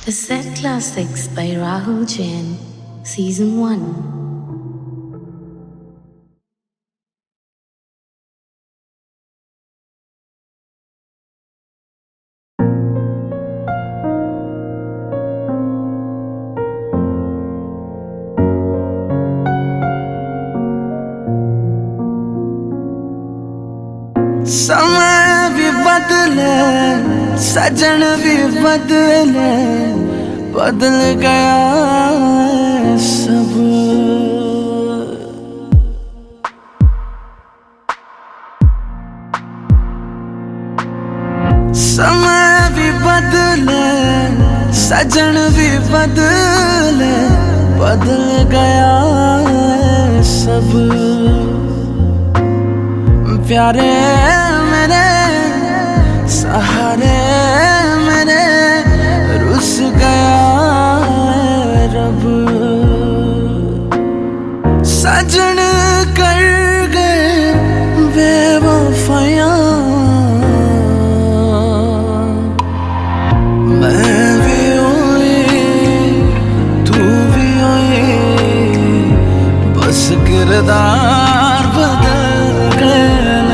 Cassette Classics by Rahul Jain, Season 1. समय भी बदले, सजन भी बदले, बदल गया सब। समय भी बदले, सजन भी बदले, बदल गया सब। प्यारे मेरे, सहारे मेरे, रुस गया रब। सजन कर गए बेवफायां, मैं भी हुई तू भी हुई, बस किरदार बदल गए।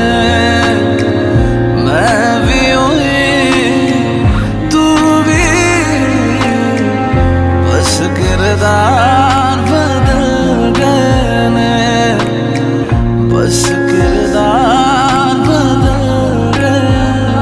किरदार बदल गए, बस किरदार बदल गए।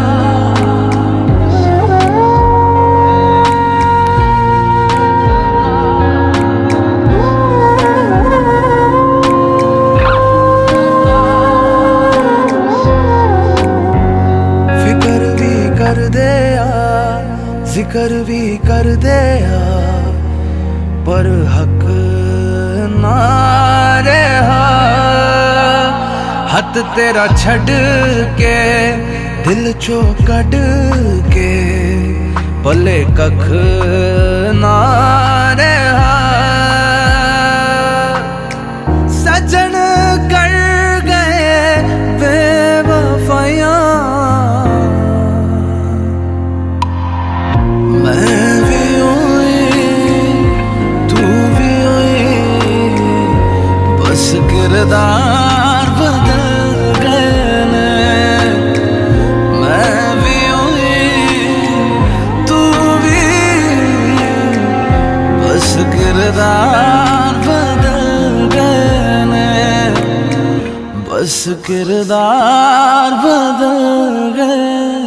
फिक्र भी कर दे यार, जिक्र भी कर दे यार, पर हक ना रहा। हथ तेरा छड़ के दिल चो कट के, पले कख ना रहा। सजन कर गए बेवफायां, मैं भी किरदार बदल गए। मैं भी हुई तू भी, बस किरदार बदल गए, बस किरदार बदल गए।